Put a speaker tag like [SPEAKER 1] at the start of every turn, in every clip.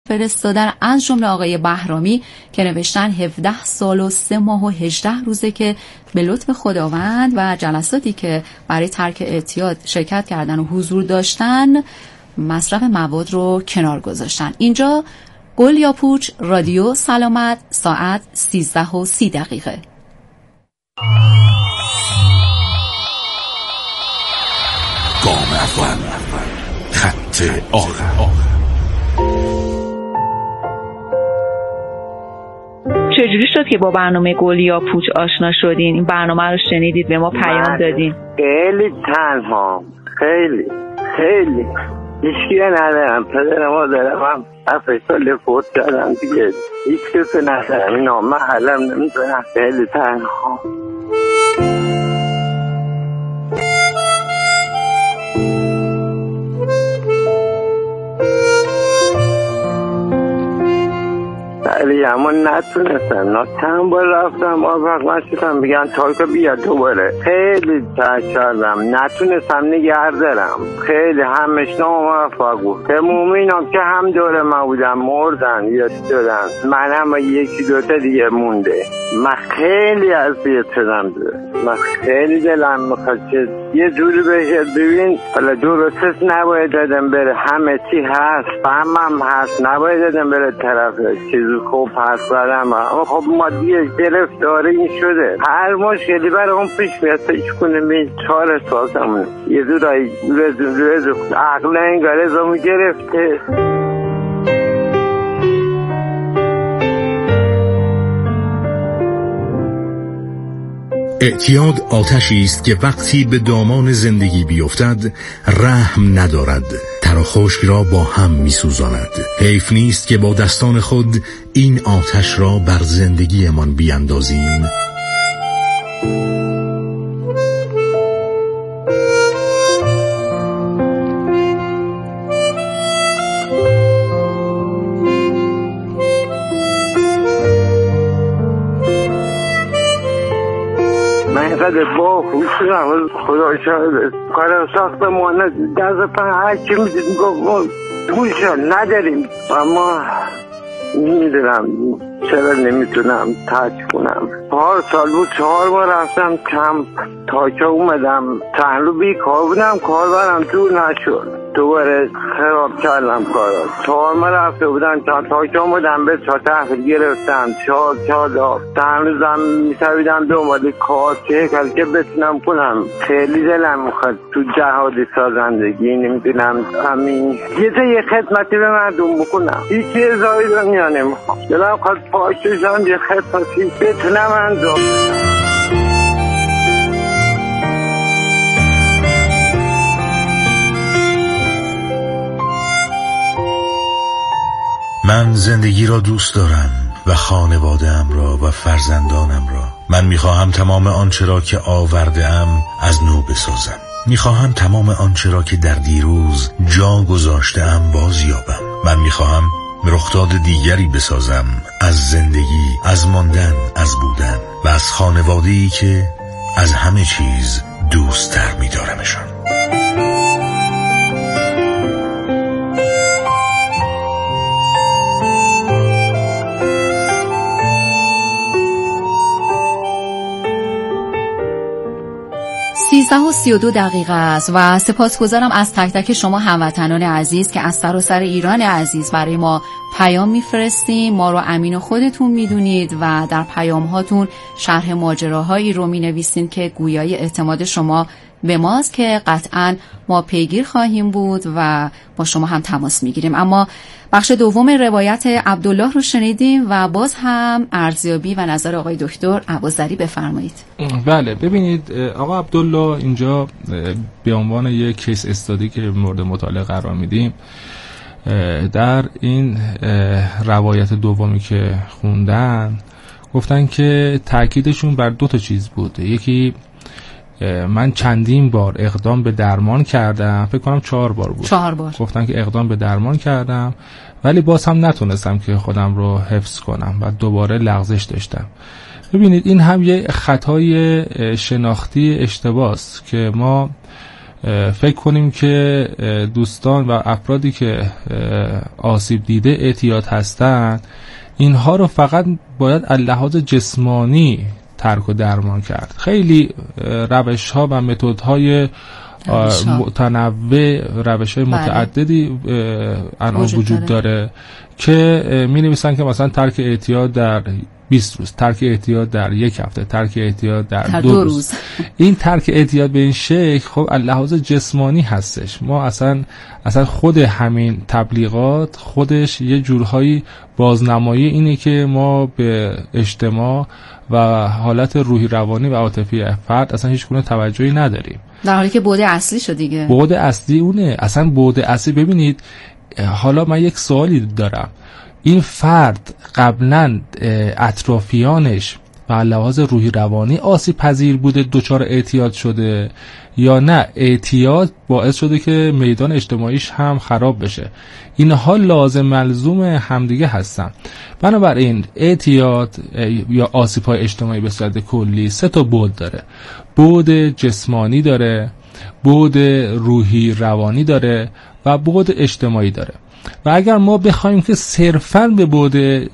[SPEAKER 1] فرستادن، از جمله آقای بهرامی که نوشتن 17 سال و 3 ماه و 18 روزه که به لطف خداوند و جلساتی که برای ترک اعتیاد شرکت کردن و حضور داشتن مصرف مواد رو کنار گذاشتن. اینجا گل یا پوچ، رادیو سلامت، ساعت 13:30.
[SPEAKER 2] گام اول، خط آخر.
[SPEAKER 3] چجوری شد که با برنامه گل یا پوچ آشنا شدین؟ این برنامه رو شنیدید، به ما پیام دادین؟
[SPEAKER 4] خیلی تنها، خیلی هیچکی ندارم. پدر مادرم هم 7 سال فوت کردن دیگه، هیچ کسی ندارم. اینا محلم نمیتونم، خیلی تنها. ولی اما نتونستم. چند بار رفتم موفق نشدم، بگن تالکا بیا دوباره. خیلی سعی کردم نتونستم نگه دارم. خیلی همش ناموفق بود. تمومینم که هم دوره ما بودم مردن یا شدن، من هم 1-2 دیگه مونده. من خیلی اذیت شدم. من خیلی دلم میخواد که یه جوری بشه. ببین حالا درستش نباید دادم بره، همه چی هست، فهمم هست، نباید دادم بره طرف چیزی خوب هست برم. اما خب ما دیگه گرفتاره این شده. هر مشکلی برای اون پیش میاد، فکر کنیم این 4 سالمونه یه جورایی رزو عقل انگار ازمو گرفته.
[SPEAKER 2] اعتیاد آتشی است که وقتی به دامان زندگی بیفتد رحم ندارد، تر و خشک را با هم می‌سوزاند. حیف نیست که با دستان خود این آتش را بر زندگیمان بیاندازیم.
[SPEAKER 4] با خوشم خدا شاید کار ساختمان دست پن هرچی میدید میگفت پولشا نداریم. اما میدونم چرا نمیتونم ترک کنم. 4 سال بود 4 بار رفتم کمپ، تا که اومدم چند رو بیکار بودم، کار برم جور نشد، دوباره خراب کردم کارا. 4 ماه رفته بودم تا که اومدم به 4 تحویل گرفتم، 4 چند روزم میسویدم دنبال کار که بتونم کنم. خیلی دلم میخواد تو جهادی سازندگی، نمیدونم همین یه جای خدمتی به مردم بکنم. هیچ ازایی دنیا نمیخوام. دلم خواهد پاکشان یه خدمتی بتونم انجام.
[SPEAKER 2] من زندگی را دوست دارم و خانواده‌ام را و فرزندانم را. من میخواهم تمام آنچه را که آورده‌ام از نو بسازم. میخواهم تمام آنچه را که در دیروز جا گذاشته‌ام بازیابم. من میخواهم رخداد دیگری بسازم از زندگی، از ماندن، از بودن و از خانواده‌ای که از همه چیز دوست‌تر می‌دارمشان.
[SPEAKER 1] و 32 دقیقه است و سپاسگزارم از تک تک شما هموطنان عزیز که از سراسر ایران عزیز برای ما پیام میفرستین. ما رو امین خودتون میدونید و در پیام هاتون شرح ماجراهایی رو مینویسین که گویای اعتماد شما به ماست که قطعاً ما پیگیر خواهیم بود و با شما هم تماس میگیریم. اما بخش دوم روایت عبدالله رو شنیدیم و باز هم ارزیابی و نظر آقای دکتر ابوذری بفرمایید.
[SPEAKER 5] بله، ببینید آقا عبدالله اینجا به عنوان یک کیس استادی که مورد مطالعه قرار میدیم، در این روایت دومی که خوندن گفتن که تاکیدشون بر 2 چیز بود. یکی من چندین بار اقدام به درمان کردم، فکر کنم 4 بار بود.
[SPEAKER 1] 4 بار
[SPEAKER 5] گفتن که اقدام به درمان کردم ولی باز هم نتونستم که خودم رو حفظ کنم و دوباره لغزش داشتم. ببینید این هم یه خطای شناختی اشتباهه که ما فکر کنیم که دوستان و افرادی که آسیب دیده اعتیاد هستند اینها رو فقط باید از لحاظ جسمانی ترک و درمان کرد. خیلی روش ها و متد های متنوع، روش های متعددی الان وجود داره که می نویسن که مثلا ترک اعتیاد در 20 روز، ترک اعتیاد در 1 هفته، ترک اعتیاد در 2 روز. این ترک اعتیاد به این شکل خب از لحاظ جسمانی هستش. ما اصلا خود همین تبلیغات خودش یه جورهایی بازنمایی اینه که ما به اجتماع و حالت روحی روانی و عاطفی فرد اصلا هیچ گونه توجهی نداریم،
[SPEAKER 1] در حالی که بعد اصلی شد دیگه. بعد
[SPEAKER 5] اصلی اونه، اصلا بعد اصلی. ببینید حالا من یک سوالی دارم، این فرد قبلا اطرافیانش و لحاظ روحی روانی آسیب پذیر بوده دچار اعتیاد شده یا نه اعتیاد باعث شده که میدان اجتماعیش هم خراب بشه؟ اینها لازم ملزوم همدیگه هستن. بنابراین اعتیاد یا آسیب‌های اجتماعی به صورت کلی 3 تا بعد داره. بعد جسمانی داره، بعد روحی روانی داره و بعد اجتماعی داره. و اگر ما بخوایم که صرفاً به بعد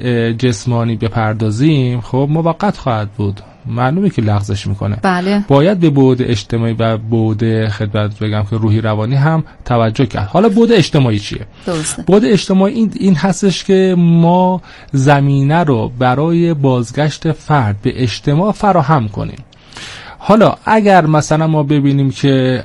[SPEAKER 5] جسمانی بپردازیم خب موقت خواهد بود، معلومه که لغزش میکنه.
[SPEAKER 1] بله.
[SPEAKER 5] باید به بعد اجتماعی و بعد خدمت بگم که روحی روانی هم توجه کرد. حالا بعد اجتماعی چیه؟
[SPEAKER 1] درسته.
[SPEAKER 5] بعد اجتماعی این هستش که ما زمینه رو برای بازگشت فرد به اجتماع فراهم کنیم. حالا اگر مثلا ما ببینیم که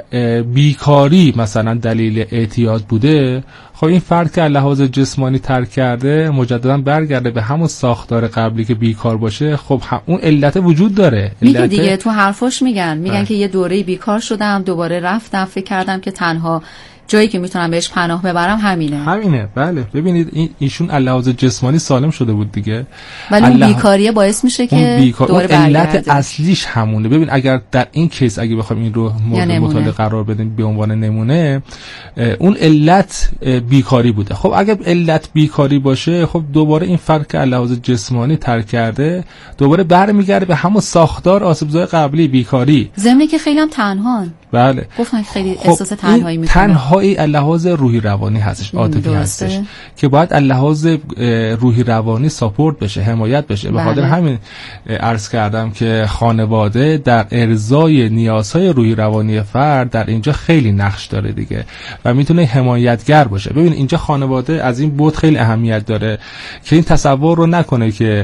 [SPEAKER 5] بیکاری مثلا دلیل اعتیاد بوده، خب این فرد که لحاظ جسمانی ترک کرده مجددا برگرده به همون ساختار قبلی که بیکار باشه، خب اون علت وجود داره.
[SPEAKER 1] میگه دیگه تو حرفاش میگن که یه دوره بیکار شدم، دوباره رفتم، فکر کردم که تنها جایی که میتونم بهش پناه ببرم همینه. بله. ببینید ایشون لحاظ جسمانی سالم شده بود دیگه، ولی اون بیکاریه باعث میشه که دوباره برگرده.
[SPEAKER 5] علت اصلیش همونه. ببین اگر در این کیس اگه بخوایم این رو مورد مطالعه قرار بدیم به عنوان نمونه، اون علت بیکاری بوده. خب اگر علت بیکاری باشه، خب دوباره این فرد که لحاظ جسمانی ترک کرده دوباره برمیگرده به همون ساختار آسیب‌زای قبلی بیکاری.
[SPEAKER 1] ضمن که خیلی هم تنهان.
[SPEAKER 5] بله.
[SPEAKER 1] گفتن خیلی احساس تنهایی میکنه.
[SPEAKER 5] تنهایی لحاظ روحی روانی هستش، عاطفی هستش که باید لحاظ روحی روانی ساپورت بشه، حمایت بشه. به خاطر همین عرض کردم که خانواده در ارضای نیازهای روحی روانی فرد در اینجا خیلی نقش داره دیگه و میتونه حمایتگر باشه. ببین اینجا خانواده از این بود خیلی اهمیت داره که این تصور رو نکنه که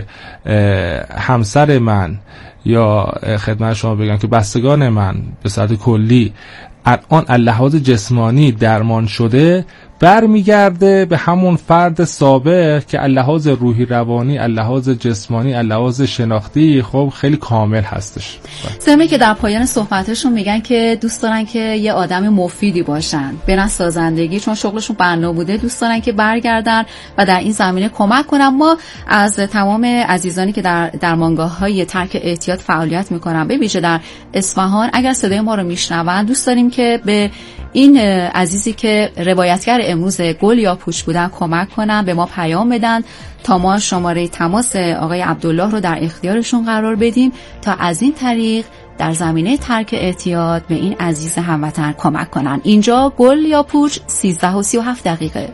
[SPEAKER 5] همسر من یا خدمت شما بگم که بستگان من به صورت کلی الان لحاظ جسمانی درمان شده برمیگرده به همون فرد سابق که لحاظ روحی روانی، لحاظ جسمانی، لحاظ شناختی خب خیلی کامل هستش.
[SPEAKER 1] ضمن که در پایان صحبتشون میگن که دوست دارن که یه آدم مفیدی باشن، برن سازندگی، چون شغلشون بنا بوده دوست دارن که برگردن و در این زمینه کمک کنن. ما از تمام عزیزانی که در درمانگاه‌های ترک اعتیاد فعالیت میکنن به ویژه در اصفهان اگر صدای ما رو میشنون، دوست داریم که به این عزیزی که روایتگر امروز گل یا پوچ بودن کمک کنن، به ما پیام بدن تا ما شماره تماس آقای عبدالله رو در اختیارشون قرار بدیم تا از این طریق در زمینه ترک اعتیاد به این عزیز هموطن کمک کنن. اینجا گل یا پوچ 13:37.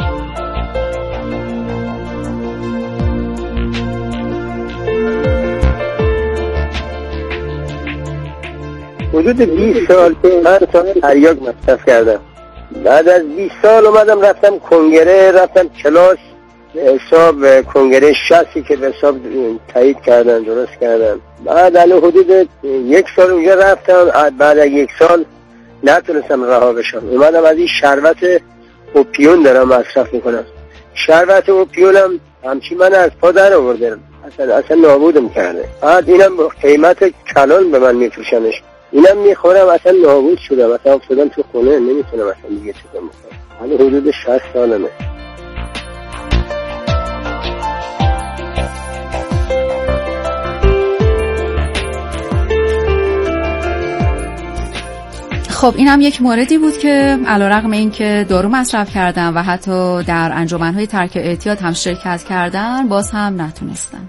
[SPEAKER 6] حدود 20 سال من تریاک مصرف کردم. بعد از 20 سال اومدم رفتم کنگره، رفتم کلاس حساب کنگره 60 که به حساب تایید کردن، درست کردن. بعد علی حدود 1 سال اونجا رفتم، بعد از 1 سال نتونستم رها بشم. اومدم از این شربت اوپیون دارم مصرف میکنم. شربت اوپیونم همچی من از پا در آورده، اصلا نابودم کرده. بعد اینم قیمت کلان به من میفروشنش، اینم میخورم اصلا نابود شدم، اصلا افتادم تو خونه نمیتونم اصلا دیگه چیزا بخورم. حالا حدود 60 سالمه.
[SPEAKER 1] خب این هم یک موردی بود که علیرغم این که دارو مصرف کردن و حتی در انجمن‌های ترک اعتیاد هم شرکت کردن باز هم نتونستن.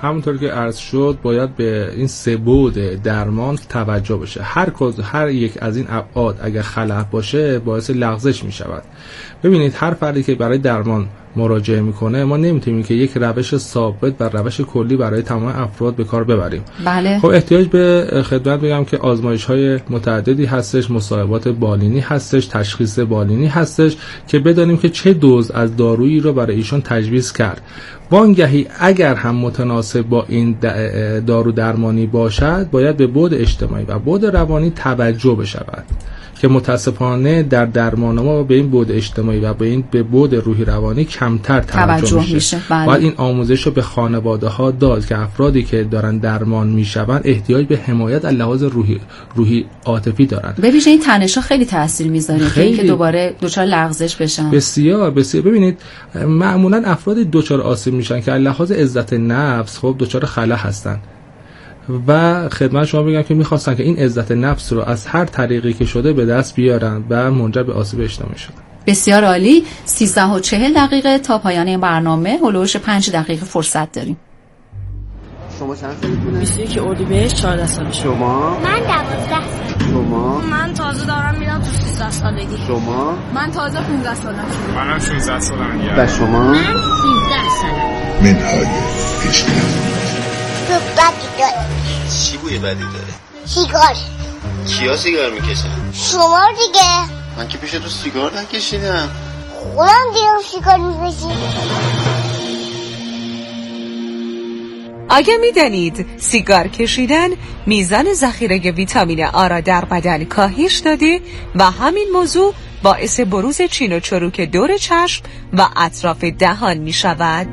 [SPEAKER 5] همونطور که عرض شد باید به این 3 بعد درمان توجه بشه. هر یک از این ابعاد اگر خلأ باشه باعث لغزش می شود. ببینید هر فردی که برای درمان مراجعه میکنه ما نمیتونیم که یک روش ثابت و روش کلی برای تمام افراد به کار ببریم.
[SPEAKER 1] بله.
[SPEAKER 5] خب احتیاج به خدمت بگم که آزمایش‌های متعددی هستش، مصاحبات بالینی هستش، تشخیص بالینی هستش که بدانیم که چه دوز از دارویی رو برای ایشون تجویز کرد. وانگهی اگر هم متناسب با این دارو درمانی باشد باید به بعد اجتماعی و بعد روانی توجه بشود که متاسفانه در درمان ما به این بعد اجتماعی و به بعد روحی روانی کمتر توجه میشه.
[SPEAKER 1] بله.
[SPEAKER 5] باید این آموزش رو به خانواده ها داد که افرادی که دارن درمان میشون احتیاج به حمایت از لحاظ روحی عاطفی دارن.
[SPEAKER 1] ببینید این تنش‌ها خیلی تاثیر میذاره که اینکه دوباره دچار لغزش بشن.
[SPEAKER 5] بسیار ببینید معمولا افراد دچار آسیب میشن که از لحاظ عزت نفس خب دچار خلأ هستن و خدمت شما بگم که میخواستن که این عزت نفس رو از هر طریقی که شده به دست بیارن و منجر به آسیب اجتماعی شدن.
[SPEAKER 1] بسیار عالی. 13:40 تا پایان این برنامه هلوش 5 دقیقه فرصت داریم.
[SPEAKER 7] شما چند سالتونه؟
[SPEAKER 8] 21 اردیبهشت 14 سالم.
[SPEAKER 7] شما؟
[SPEAKER 9] من 12.
[SPEAKER 7] شما؟
[SPEAKER 8] من تازه دارم میرم تو 13 سالگی.
[SPEAKER 7] شما؟
[SPEAKER 8] من تازه 15 سالم.
[SPEAKER 10] منم 16 سالم.
[SPEAKER 7] و شما؟
[SPEAKER 9] من 13 سالم.
[SPEAKER 2] منهای اجتماعی.
[SPEAKER 9] تو بدی داره.
[SPEAKER 7] چی بوی بدی داره؟
[SPEAKER 9] سیگار.
[SPEAKER 7] کیا سیگار میکشن؟
[SPEAKER 9] شما دیگه.
[SPEAKER 7] من که پیش تو سیگار نکشیدم.
[SPEAKER 9] خودم دیگه سیگار میکشیم.
[SPEAKER 11] آیا می‌دانید سیگار کشیدن میزان ذخیره ویتامین آ را در بدن کاهش داده و همین موضوع باعث بروز چین و چروک دور چشم و اطراف دهان می شود؟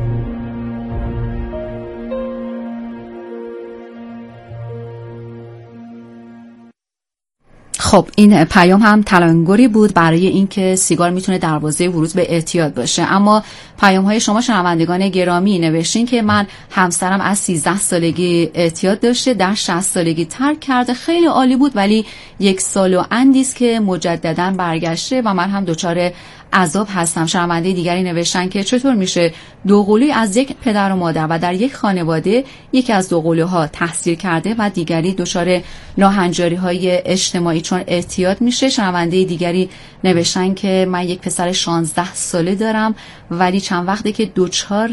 [SPEAKER 1] خب این پیام هم تلنگری بود برای اینکه سیگار میتونه دروازه ورود به اعتیاد باشه. اما پیام های شما شنوندگان گرامی نوشتین که من همسرم از 13 سالگی اعتیاد داشته، در 60 سالگی ترک کرده، خیلی عالی بود ولی 1 سال و اندی است که مجددا برگشته و من هم دچار عذاب هستم. شنونده دیگری نوشتن که چطور میشه دوقلوی از یک پدر و مادر و در یک خانواده یکی از دوقلوها تحصیل کرده و دیگری دچار ناهنجاری های اجتماعی چون اعتیاد میشه. شنونده دیگری نوشتن که من یک پسر 16 ساله دارم ولی چند وقته که دچار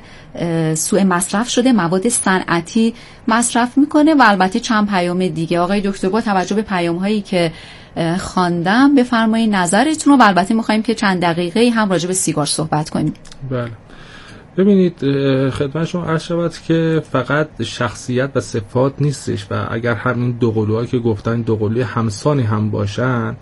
[SPEAKER 1] سوء مصرف شده، مواد صنعتی مصرف میکنه و البته چند پیام دیگه. آقای دکتر با توجه به پیام هایی که خواندم بفرمایید نظرتون رو و البته می‌خوایم که چند دقیقه هم راجع به سیگار صحبت کنیم.
[SPEAKER 5] بله. ببینید خدمت شما عرض شود که فقط شخصیت و صفات نیستش و اگر همین دوقلوهایی که گفتن دوقلوی همسانی هم باشن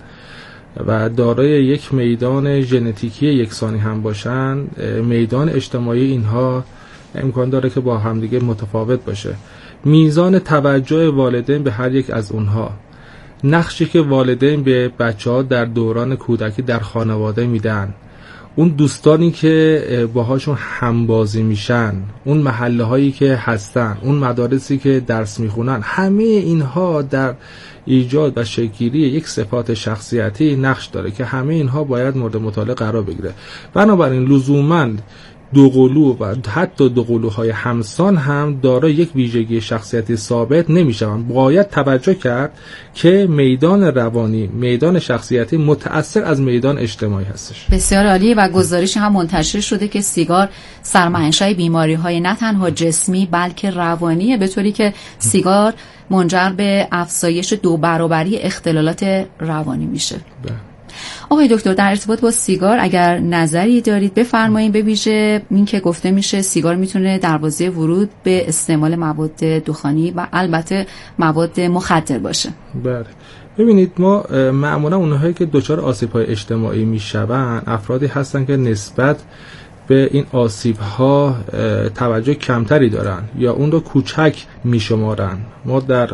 [SPEAKER 5] و دارای یک میدان ژنتیکی یکسانی هم باشن، میدان اجتماعی اینها امکان داره که با همدیگه متفاوت باشه. میزان توجه والدین به هر یک از اونها، نقشی که والدین به بچه‌ها در دوران کودکی در خانواده میدن، اون دوستانی که باهاشون همبازی میشن، اون محله هایی که هستن، اون مدارسی که درس میخونن، همه اینها در ایجاد و شکل‌گیری یک صفات شخصیتی نقش داره که همه اینها باید مورد مطالعه قرار بگیره. بنابراین لزوماً دوقلو و حتی دوقلوهای همسان هم دارای یک ویژگی شخصیتی ثابت نمیشوند. باید توجه کرد که میدان روانی، میدان شخصیتی متأثر از میدان اجتماعی هستش.
[SPEAKER 1] بسیار عالی. و گزارشی هم منتشر شده که سیگار سرمنشأ بیماری‌های نه تنها جسمی بلکه روانیه، به طوری که سیگار منجر به افزایش 2 برابری اختلالات روانی میشه. آقای دکتر در ارتباط با سیگار اگر نظری دارید بفرمایید، به ویژه این که گفته میشه سیگار میتونه دروازه ورود به استعمال مواد دخانی و البته مواد مخدر باشه.
[SPEAKER 5] بله. ببینید ما معمولا اونهایی که دچار آسیب‌های اجتماعی میشوند افرادی هستن که نسبت به این آسیب‌ها توجه کمتری دارن یا اون رو کوچک میشمارن. ما در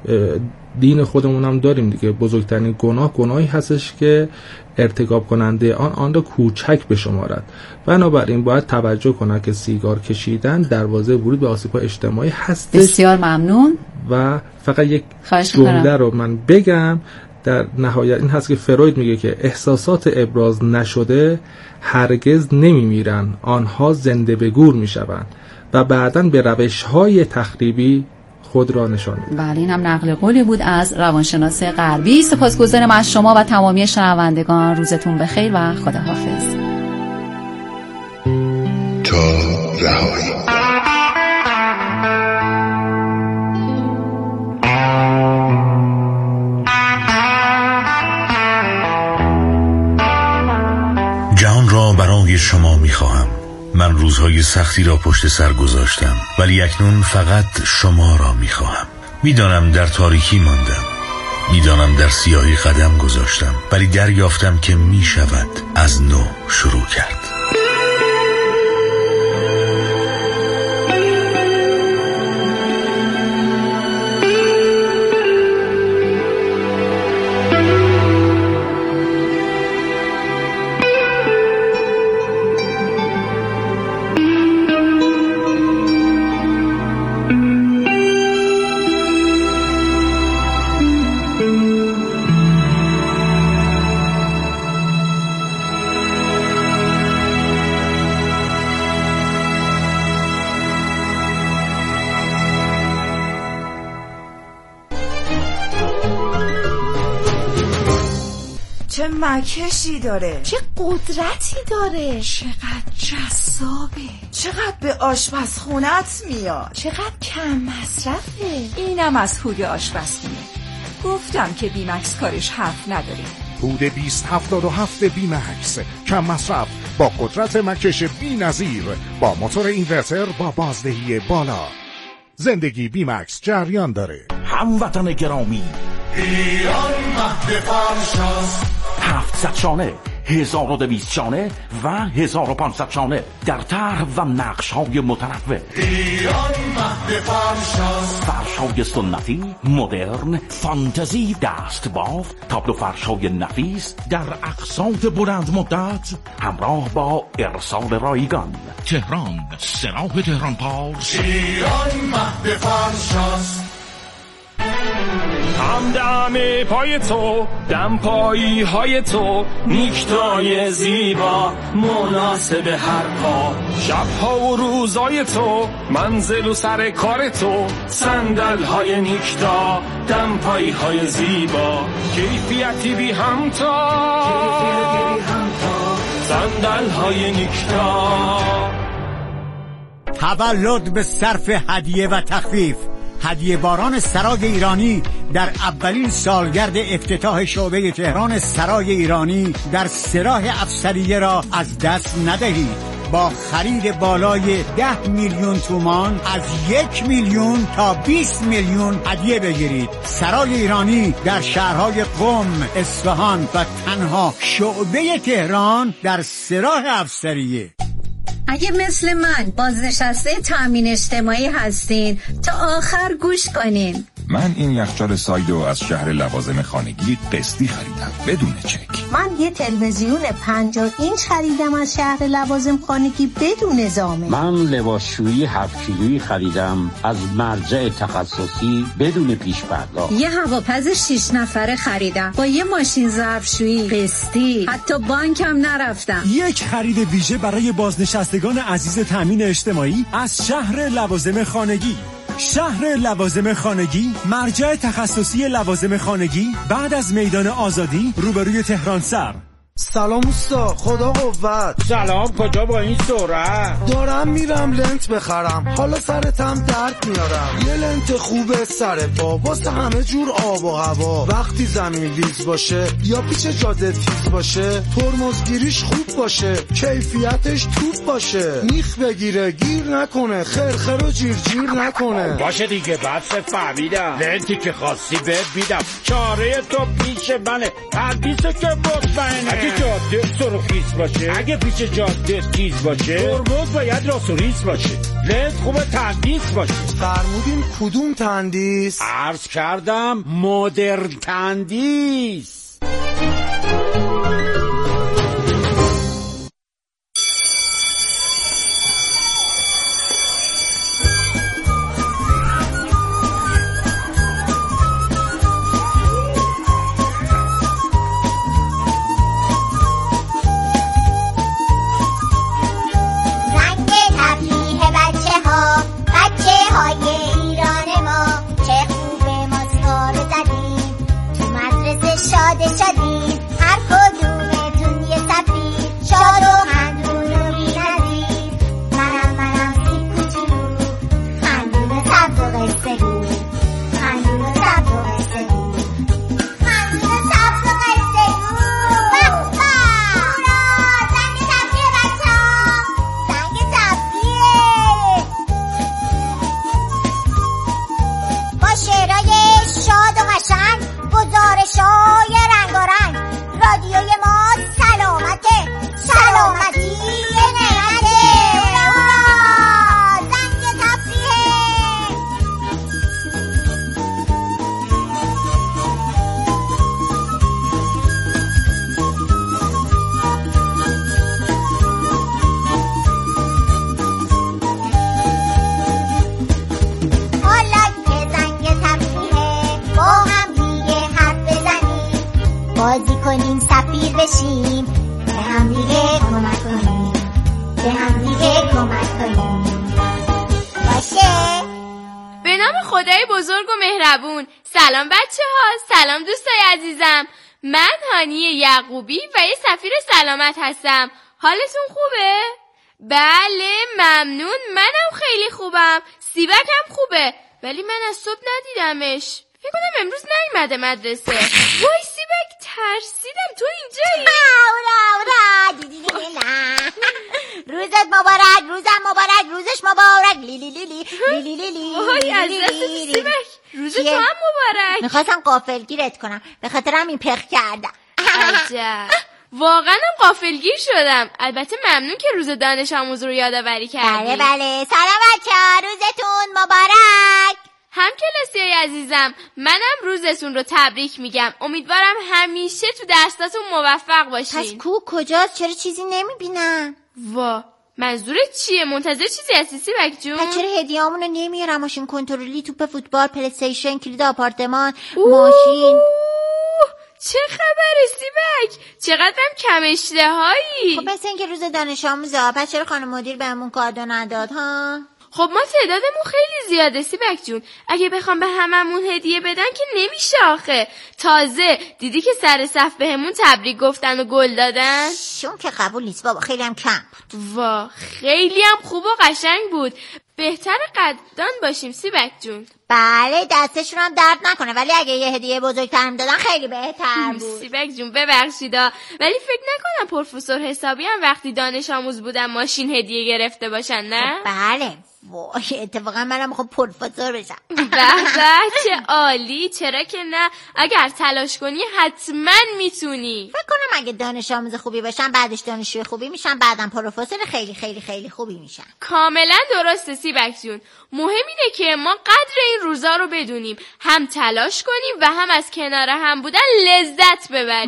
[SPEAKER 5] دین خودمون هم داریم دیگه، بزرگترین گناهی هستش که ارتکاب کننده آن رو کوچک بشمارد. بنابراین باید توجه کنه که سیگار کشیدن دروازه ورود به آسیب‌های اجتماعی هستش.
[SPEAKER 1] بسیار ممنون.
[SPEAKER 5] و فقط یک جمله رو من بگم در نهایت این هست که فروید میگه که احساسات ابراز نشده هرگز نمیمیرن، آنها زنده به گور میشوند و بعداً به روش‌های تخریبی خود را نشان می‌دهد.
[SPEAKER 1] بله، این هم نقل قولی بود از روانشناس غربی. سپاسگزارم از شما و تمامی شنوندگان. روزتون بخیر و خداحافظ.
[SPEAKER 2] تا رهایی. جهان را برای شما می‌خواهم. من روزهای سختی را پشت سر گذاشتم، ولی اکنون فقط شما را می‌خواهم. می‌دانم در تاریکی ماندم، می‌دانم در سیاهی قدم گذاشتم، ولی دریافتم که می‌شود از نو شروع کرد.
[SPEAKER 10] چه مکشی داره،
[SPEAKER 8] چه قدرتی داره،
[SPEAKER 10] چقدر جذابه، چقدر به آشپزخونت میاد،
[SPEAKER 8] چقدر کم مصرفه.
[SPEAKER 11] اینم از هود آشپزخونه. گفتم که بیمکس کارش حرف نداره.
[SPEAKER 12] هود 2077 بیمکس، کم مصرف با قدرت مکش بی‌نظیر، با موتور اینورتر با بازدهی بالا. زندگی بیمکس جریان داره.
[SPEAKER 13] هموطن گرامی،
[SPEAKER 14] ایران مهد فرشاست.
[SPEAKER 13] 700 شانه، 1200 شانه و 1500 شانه در طرح و نقش های متنوع.
[SPEAKER 14] ایران مهد فرشاست.
[SPEAKER 13] فرش‌های سنتی، مدرن، فانتزی، دستبافت، تابلو فرش‌های نفیس در اقساط بلند مدت همراه با ارسال رایگان. تهران، سراح تهران پارس.
[SPEAKER 14] ایران مهد فرشاست.
[SPEAKER 15] همدم پای تو، دمپایی های تو، نیکتای زیبا مناسب هر پا. شبها و روزای تو، منزل و سر کار تو، صندل های نیکتا، دمپایی های زیبا. کیفیتی بی همتا، صندل های نیکتا.
[SPEAKER 16] تولد به صرف هدیه و تخفیف. هدیه باران سرای ایرانی در اولین سالگرد افتتاح شعبه تهران سرای ایرانی در سراح افسریه را از دست ندهید. با خرید بالای 10 میلیون تومان از 1 میلیون تا 20 میلیون هدیه بگیرید. سرای ایرانی در شهرهای قم، اصفهان و تنها شعبه تهران در سراح افسریه.
[SPEAKER 17] اگه مثل من بازنشسته تأمین اجتماعی هستین تا آخر گوش کنین.
[SPEAKER 18] من این یخچال سایدو از شهر لوازم خانگی قسطی خریدم بدون چک.
[SPEAKER 17] من یه تلویزیون 50 اینچ خریدم از شهر لوازم خانگی بدون زامن.
[SPEAKER 19] من لباسشویی 7 کیلویی خریدم از مرجع تخصصی بدون پیش پرداخت.
[SPEAKER 17] یه هواپز 6 نفره خریدم با یه ماشین ظرفشویی قسطی. حتی بانکم نرفتم.
[SPEAKER 20] یک خرید ویژه برای بازنشستگان عزیز تأمین اجتماعی از شهر لوازم خانگی. شهر لوازم خانگی، مرجع تخصصی لوازم خانگی بعد از میدان آزادی روبروی تهران سر.
[SPEAKER 21] سلام اوستا، خدا قوت.
[SPEAKER 22] سلام، کجا با این سرعت؟
[SPEAKER 21] دارم میرم لنت بخرم، حالا سرتم درد میارم. یه لنت خوبه سر پا واسه همه جور آب و هوا. وقتی زمین لیز باشه یا پیچ جاده تیز باشه، ترمزگیریش خوب باشه، کیفیتش توپ باشه، میخ بگیره گیر نکنه، خرخر و جیر نکنه.
[SPEAKER 22] باشه دیگه، بس فهمیدم. لنتی که خواستی بهت میدم، چاره تو پیش منه، پردیسه که مطمئنه. اگه جاده سرخیز باشه، اگه پیچ جاده تیز باشه، ترمز باید راست و ریز باشه، لنت خوبه تندیس باشه.
[SPEAKER 21] فرمودین کدوم تندیس؟
[SPEAKER 22] عرض کردم مدرن تندیس.
[SPEAKER 9] باشیم، به هم دیگه کمک کنیم، به هم دیگه کمک کنیم. باشه؟
[SPEAKER 3] به نام خدای بزرگ و مهربون. سلام بچه ها، سلام دوستای عزیزم. من هانی یعقوبی و یه سفیر سلامت هستم. حالتون خوبه؟ بله ممنون، منم خیلی خوبم. سیبک هم خوبه ولی من از صبح ندیدمش. فکر کنم امروز نیومده مدرسه. وای سیبک ترسیدم، تو اینجایی؟
[SPEAKER 9] اورا دیدی نه. روزت مبارک، روزم مبارک، روزش مبارک. لیلی لیلی لیلی لیلی.
[SPEAKER 3] وای از دست سیبک، روز تو هم مبارک.
[SPEAKER 9] میخواستم غافلگیرت کنم، به خاطرم این پخ کردم.
[SPEAKER 3] عجب، واقعا هم غافلگیر شدم. البته ممنون که روز دانش آموز رو یادآوری کردی.
[SPEAKER 9] بله سلام بچه‌ها، روزتون مبارک.
[SPEAKER 3] هم کلاسیای عزیزم، منم روزتون رو تبریک میگم. امیدوارم همیشه تو درساتون موفق باشین.
[SPEAKER 9] پس کجاست؟ چرا چیزی نمیبینم؟
[SPEAKER 3] وا منظورت چیه؟ منتظر چیزی هستی سیبک جون؟
[SPEAKER 9] پس چرا هدیه‌امونو نمیارم؟ ماشین کنترلی، توپ فوتبال، پلی استیشن، کلید آپارتمان، ماشین.
[SPEAKER 3] چه خبره سیبک؟ چقدرم کم اشتهایی.
[SPEAKER 9] خب مثل اینکه روز دانش آموزه، پس چرا خانم مدیر بهمون کادو نداد ها؟
[SPEAKER 3] خب ما تعدادمون خیلی زیاده سیبک جون، اگه بخوام به هممون هدیه بدن که نمیشه آخه. تازه دیدی که سر صف بهمون تبریک گفتن و گل دادن؟
[SPEAKER 9] شون که قبول نیست بابا، خیلی هم کم بود.
[SPEAKER 3] وا خیلی هم خوب و قشنگ بود. بهتر قدردان باشیم سیبک جون.
[SPEAKER 9] بله دستشون هم درد نکنه، ولی اگه یه هدیه بزرگتر میدادن خیلی بهتر بود.
[SPEAKER 3] سیبک جون ببخشیدا، ولی فکر نکنم پروفسور حسابی هم وقتی دانش آموز بودن ماشین هدیه گرفته باشن نه؟
[SPEAKER 9] بله وای اتفاقا منم میخوام پروفسور بشم.
[SPEAKER 3] به چه عالی، چرا که نه، اگر تلاش کنی حتما میتونی.
[SPEAKER 9] فکر کنم اگه دانش آموز خوبی باشم بعدش دانشجوی خوبی میشم، بعدم پروفسور خیلی خیلی خیلی خوبی میشم.
[SPEAKER 3] کاملا درسته سیبک جون. مهم اینه که ما قدر این روزا رو بدونیم، هم تلاش کنیم و هم از کنار هم بودن لذت ببریم.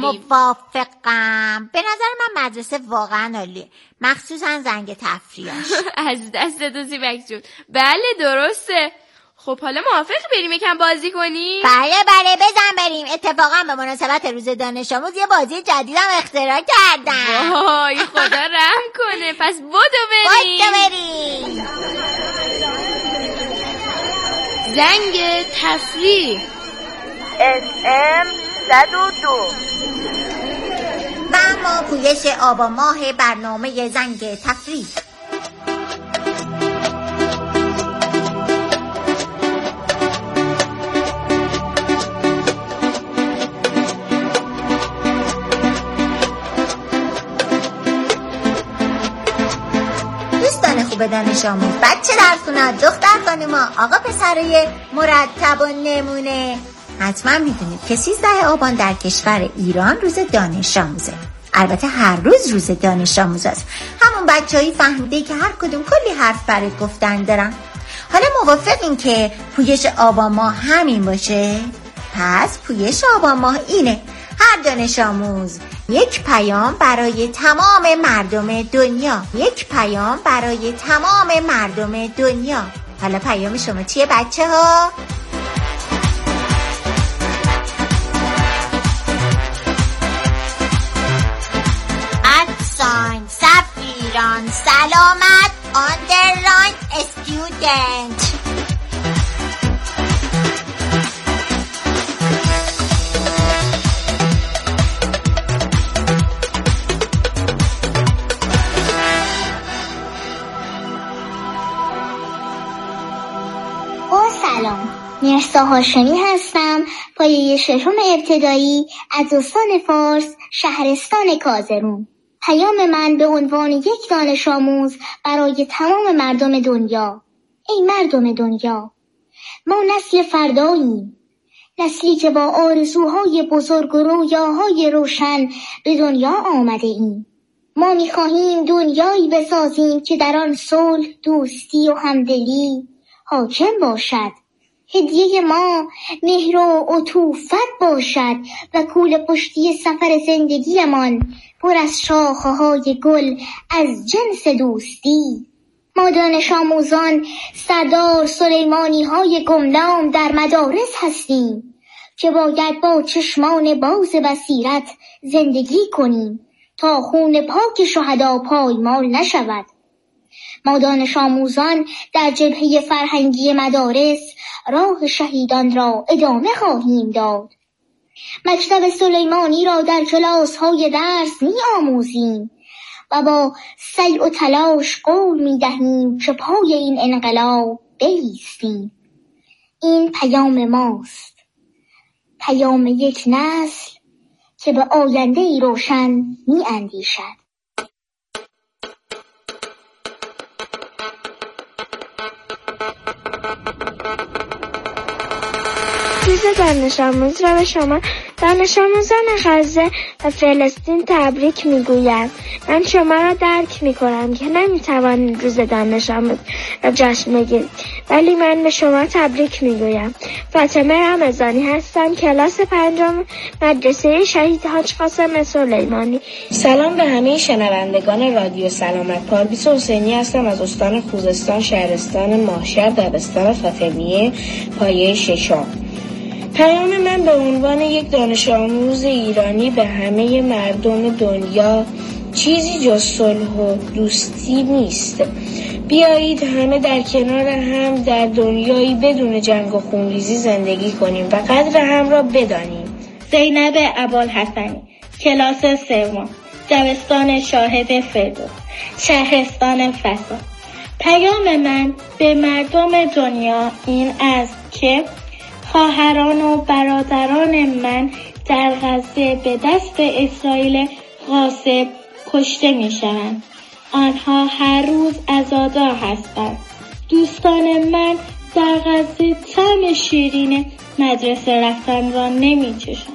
[SPEAKER 9] موافقم. به نظر من مدرسه واقعا عالیه، مخصوصا زنگ تفریحش.
[SPEAKER 3] از دست دو سیبک جون. بله درسته. خب حالا موافق بریم یکم بازی کنیم؟
[SPEAKER 9] بله بزن بریم. اتفاقا به مناسبت روز دانش آموز یه بازی جدیدم اختراع کردم.
[SPEAKER 3] وای خدا رحم کنه. پس بدو بریم. زنگ تفریح
[SPEAKER 4] SM 102.
[SPEAKER 9] و ما پویش آبا ماه برنامه زنگ تفریح. دوستان خوب دانش آموز، بچه در خونه، دختر خانوما، آقا پسرای مرتب و نمونه، حتما میدونید که 13 آبان در کشور ایران روز دانش آموزه. البته هر روز دانش آموز است. همون بچه‌ای فهمیده که هر کدوم کلی حرف برای گفتن دارن. حالا موافقین که پویش آبان ماه همین باشه؟ پس پویش آبان ماه اینه: هر دانش آموز یک پیام برای تمام مردم دنیا. یک پیام برای تمام مردم دنیا. حالا پیام شما چیه بچه ها؟ ادساین سفیران سلامت آندرلاین استودنت.
[SPEAKER 23] سلام، مرسا هاشمی هستم، پایه 6 ابتدایی از استان فارس، شهرستان کازرون. پیام من به عنوان یک دانش آموز برای تمام مردم دنیا. ای مردم دنیا، ما نسل فرداییم، نسلی که با آرزوهای بزرگ و رویاهای روشن به دنیا آمده ایم. ما می‌خواهیم دنیایی بسازیم که در آن صلح، دوستی و همدلی حاکم باشد. هدیه ما مهر و عطوفت باشد و کوله پشتی سفر زندگیمان پر از شاخه‌های گل از جنس دوستی. ما دانش آموزان سردار سلیمانی های گمنام در مدارس هستیم که باید با چشمان باز بصیرت زندگی کنیم تا خون پاک شهدا پایمال نشود. ما دانش آموزان در جبهه فرهنگی مدارس راه شهیدان را ادامه خواهیم داد. مکتب سلیمانی را در کلاس‌های درس می آموزیم و با سعی و تلاش قول می دهیم که پای این انقلاب بایستیم. این پیام ماست، پیام یک نسل که به آینده‌ای روشن می اندیشد.
[SPEAKER 3] روز دانش آموز را به شما دانش آموزان غزه و فلسطین تبریک میگویم. من شما را درک میکنم که نمیتوانید روز دانش آموز را جشن بگیرید، ولی من به شما تبریک میگویم. فاطمه رمضانی هستم، کلاس 5 مدرسه شهید حاج قاسم سلیمانی.
[SPEAKER 5] سلام به همه شنوندگان رادیو سلامت. پاربیس حسینی هستم از استان خوزستان، شهرستان ماهشهر، دبستان فاطمیه پایه 6. پیام من به عنوان یک دانش آموز ایرانی به همه مردم دنیا چیزی جز صلح و دوستی نیست. بیایید همه در کنار هم در دنیایی بدون جنگ و خونریزی زندگی کنیم و قدر هم را بدانیم.
[SPEAKER 6] زینب ابوالحسنی، کلاس 3، دبستان شاهد فردوس، شهرستان فسا. پیام من به مردم دنیا این است که خواهران و برادران من در غزه به دست اسرائیل غاصب کشته می شوند. آنها هر روز عزادار هستند. دوستان من در غزه طعم شیرین مدرسه رفتن را نمی چشند.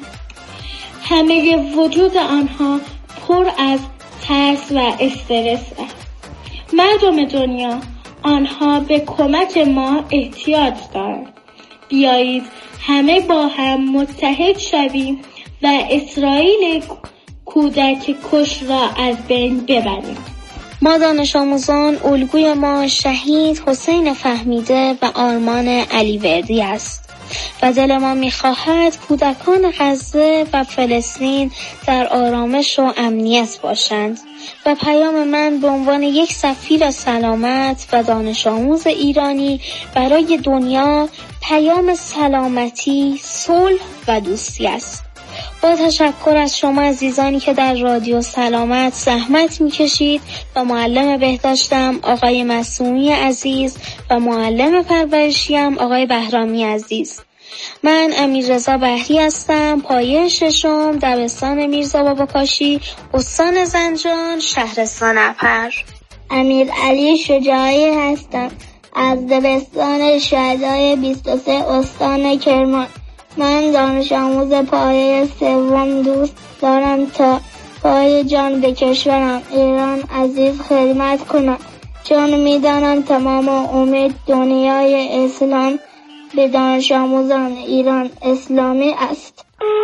[SPEAKER 6] همه وجود آنها پر از ترس و استرس است. مردم دنیا، آنها به کمک ما احتیاج دارند. بیایید همه با هم متحد شویم و اسرائیل کودک کش را از بین ببریم.
[SPEAKER 3] ما دانش آموزان الگوی ما شهید حسین فهمیده و آرمان علیوردی است و دل ما می‌خواهد کودکان غزه و فلسطین در آرامش و امنیت باشند و پیام من به عنوان یک سفیر سلامت و دانش آموز ایرانی برای دنیا پیام سلامتی، صلح و دوستی است. با تشکر از شما عزیزانی که در رادیو سلامت زحمت میکشید و معلم بهداشتم آقای معصومی عزیز و معلم پرورشیم آقای بهرامی عزیز. من امیررضا بهری هستم، پایه 6 دبستان میرزا بابا کاشی، استان زنجان، شهرستان اپر.
[SPEAKER 23] امیرعلی شجاعی هستم از دبستان شهدای 23 استان کرمان. من دانش آموز پایه 3 دوست دارم تا پای جان به کشورم ایران عزیز خدمت کنم، چون میدانم تمام امید دنیای اسلام به دانش آموزان ایران اسلامی است.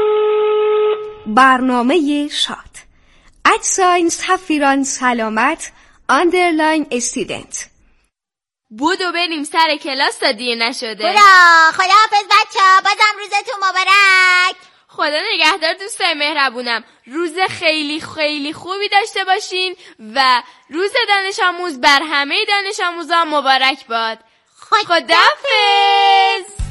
[SPEAKER 7] برنامه شاد @ سفیران سلامت _ استودنت.
[SPEAKER 3] بودو بریم سر کلاس تا دیر نشده.
[SPEAKER 9] خداحافظ بچه‌ها، بازم روزتون مبارک.
[SPEAKER 3] خدا نگهدار دوستای مهربونم. روز خیلی خیلی خوبی داشته باشین و روز دانش آموز بر همه دانش آموزان مبارک باد. خداحافظ.